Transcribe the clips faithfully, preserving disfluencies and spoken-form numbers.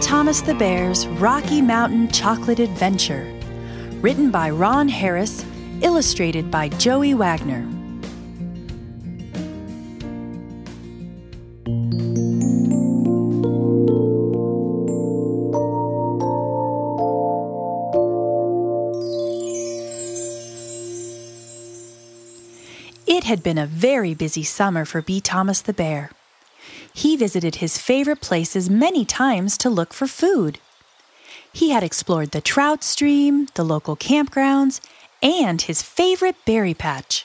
Thomas the Bear's Rocky Mountain Chocolate Adventure, written by Ron Harris, illustrated by Joey Wagner. It had been a very busy summer for B. Thomas the Bear. He visited his favorite places many times to look for food. He had explored the trout stream, the local campgrounds, and his favorite berry patch.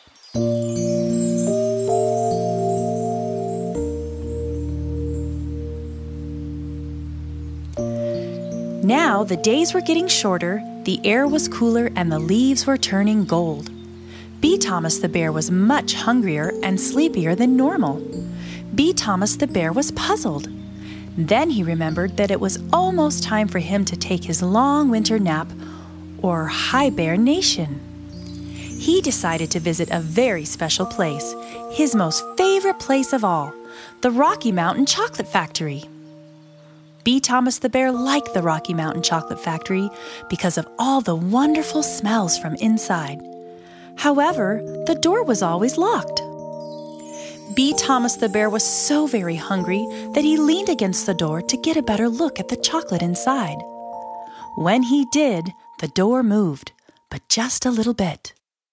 Now the days were getting shorter, the air was cooler, and the leaves were turning gold. B. Thomas the Bear was much hungrier and sleepier than normal. B. Thomas the Bear was puzzled. Then he remembered that it was almost time for him to take his long winter nap, or hibernation. He decided to visit a very special place, his most favorite place of all, the Rocky Mountain Chocolate Factory. B. Thomas the Bear liked the Rocky Mountain Chocolate Factory because of all the wonderful smells from inside. However, the door was always locked. B. Thomas the Bear was so very hungry that he leaned against the door to get a better look at the chocolate inside. When he did, the door moved, but just a little bit.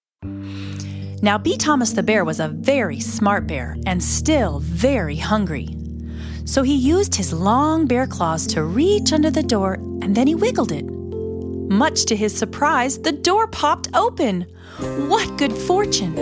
Now, B. Thomas the Bear was a very smart bear and still very hungry. So he used his long bear claws to reach under the door, and then he wiggled it. Much to his surprise, the door popped open. What good fortune!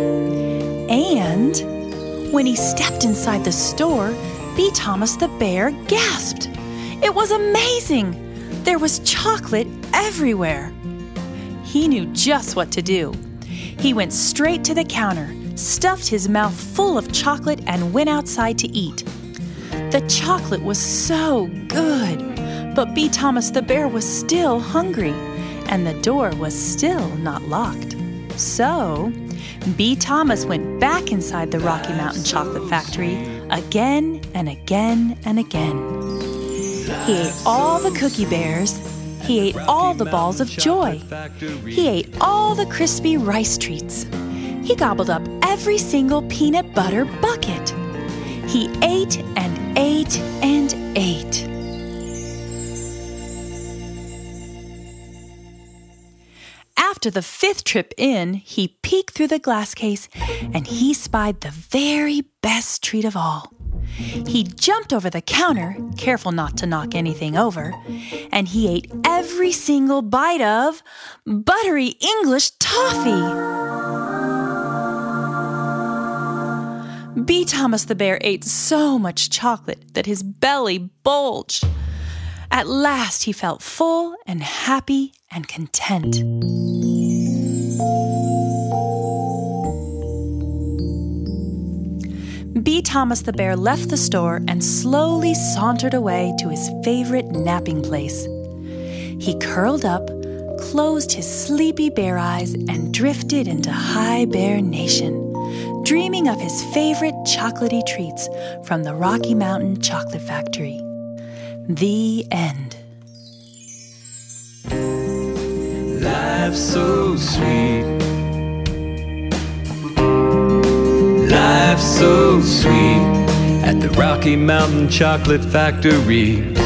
And when he stepped inside the store, B. Thomas the Bear gasped. It was amazing! There was chocolate everywhere. He knew just what to do. He went straight to the counter, stuffed his mouth full of chocolate, and went outside to eat. The chocolate was so good, but B. Thomas the Bear was still hungry, and the door was still not locked. So, B. Thomas went back inside the Rocky Mountain Chocolate Factory again and again and again. He ate all the cookie bears. He ate all the balls of joy. He ate all the crispy rice treats. He gobbled up every single peanut butter bucket. He ate and ate and ate. After the fifth trip in, he peeked through the glass case and he spied the very best treat of all. He jumped over the counter, careful not to knock anything over, and he ate every single bite of buttery English toffee. B. Thomas the Bear ate so much chocolate that his belly bulged. At last he felt full and happy and content. B. Thomas the Bear left the store and slowly sauntered away to his favorite napping place. He curled up, closed his sleepy bear eyes, and drifted into hibernation, dreaming of his favorite chocolatey treats from the Rocky Mountain Chocolate Factory. The end. Life's so sweet. Life's so sweet at the Rocky Mountain Chocolate Factory.